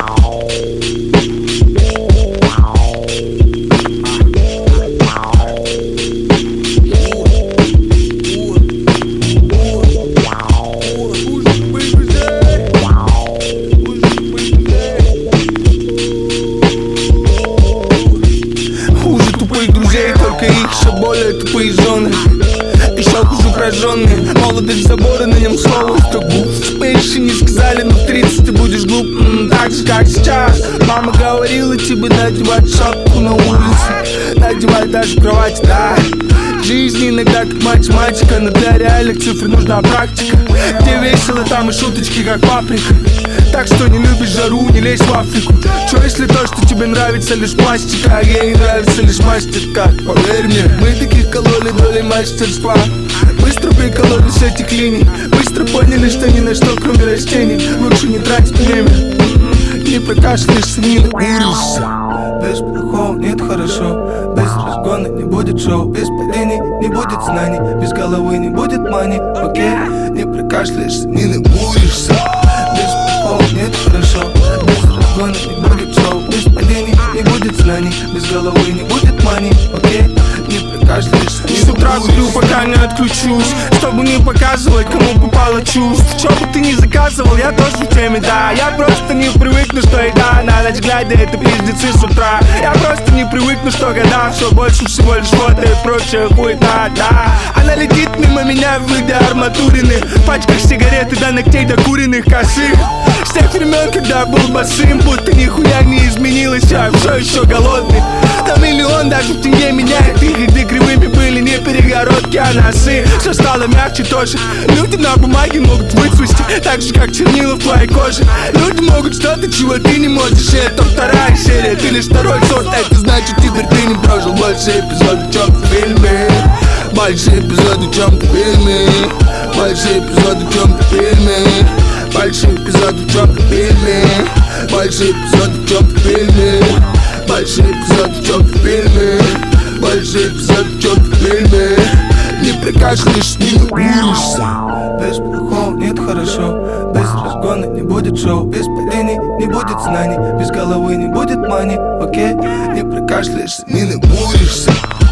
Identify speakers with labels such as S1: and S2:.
S1: Только их еще более тупые жены. Еще хуже прожженные. Молодость забора, на нем слово табу. Мы еще не сказали, но в 30 ты будешь глуп. Так же, как сейчас. Мама говорила тебе надевать шапку на улице, надевать даже в кровати, да. Жизнь иногда как математика, но для реальных цифр нужна практика. Где весело, там и шуточки, как паприка. Так что не любишь жару, не лезь в Африку. Чё если то, что тебе нравится лишь пластика, а ей нравится лишь мастерка? Поверь мне, мы таких кололи долей мастерства. Быстро прикололи с этих линий. Быстро поняли, что ни на что кроме растений лучше не тратить время. Не прокашляешься, не накуришься. Без плохого нет хорошо. Без разгона не будет шоу. Без падений не будет знаний. Без головы не будет мани. Окей, не прокашляешься, не накуришься. Без плохого нет хорошо. Без разгона не будет шоу. Без падений не будет знаний. Без головы не будет мани. Окей, не прокашляешься, не накуришься. С утра курю, пока не отключусь, чтобы не показывать, кому попало чувств. Что бы ты ни заказывал, я тоже в теме, да. Я просто не привыкну, что еда на ночь глядя, это пиздецы с утра. Я просто не привыкну, что года все больше всего лишь фото и прочая хуйта, да. Она летит мимо меня в виде арматурины, в пачках сигареты до ногтей до куриных косых. С тех времен, когда был босым, будто нихуя не изменилось, я все еще голодный. На миллион даже в тенге меняет их, где кривыми были не перегородки, а носы. Все стало мягче тоже. Люди на бумаге могут выцвести, так же как чернила в твоей коже. Люди могут что-то, чего ты не можешь, и это вторая серия. Ты лишь второй сорт, это значит теперь ты не прожил больше эпизодов, чем в фильме. Больше эпизодов, чем в фильме. Больше эпизодов, чем в фильме. Больше эпизодов, чем в фильме. Больше эпизодов, чем в фильме. Больше эпизодов, чем в фильме. Больше эпизодов, чем в фильме. Не прикашляешь, не накуришься. Без плохого нет хорошо. Без разгона не будет шоу. Без падений не будет знаний. Без головы не будет мани. Окей, не прикашляешься, не накуришься.